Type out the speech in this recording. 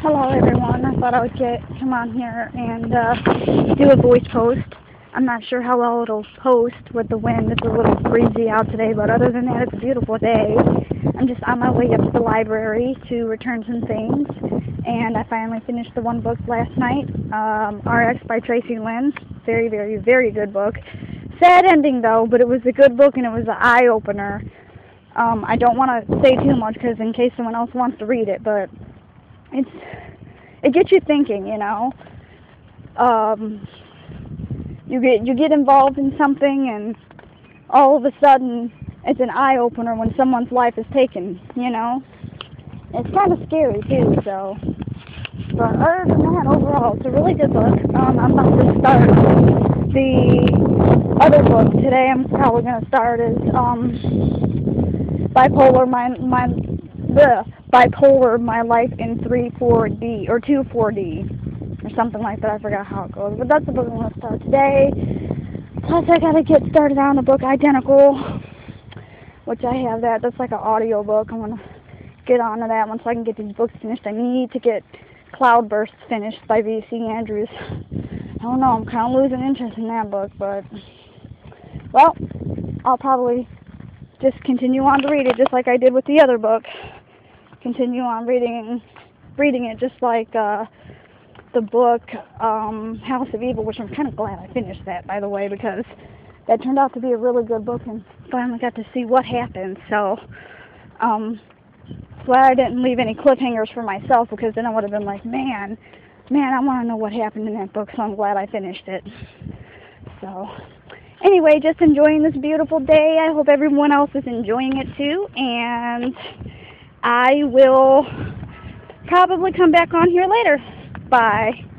Hello everyone, I thought I would come on here and do a voice post. I'm not sure how well it'll post with the wind. It's a little breezy out today, but other than that, it's a beautiful day. I'm just on my way up to the library to return some things, and I finally finished the one book last night, RX by Tracy Lynn. Very, very, very good book. Sad ending though, but it was a good book and it was an eye-opener. I don't want to say too much because in case someone else wants to read it, but it gets you thinking, you know. You get involved in something, and all of a sudden, it's an eye opener when someone's life is taken. You know, it's kind of scary too. So, but other than that, overall, it's a really good book. I'm about to start the other book today. I'm probably gonna start is Bipolar, My Life in 3/4D, or 2/4D, or something like that. I forgot how it goes. But that's the book I'm going to start today. Plus, I got to get started on the book Identical, which I have that. That's like an audio book. I'm going to get on to that once I can get these books finished. I need to get Cloudburst finished by V.C. Andrews. I don't know. I'm kind of losing interest in that book, but, well, I'll probably just continue on to read it just like I did with the other book. Continue on reading it just like the book House of Evil, which I'm kind of glad I finished that, by the way, because that turned out to be a really good book and finally got to see what happened. So glad I didn't leave any cliffhangers for myself, because then I would have been like, man, I want to know what happened in that book, so I'm glad I finished it. So anyway, just enjoying this beautiful day. I hope everyone else is enjoying it too, and I will probably come back on here later. Bye.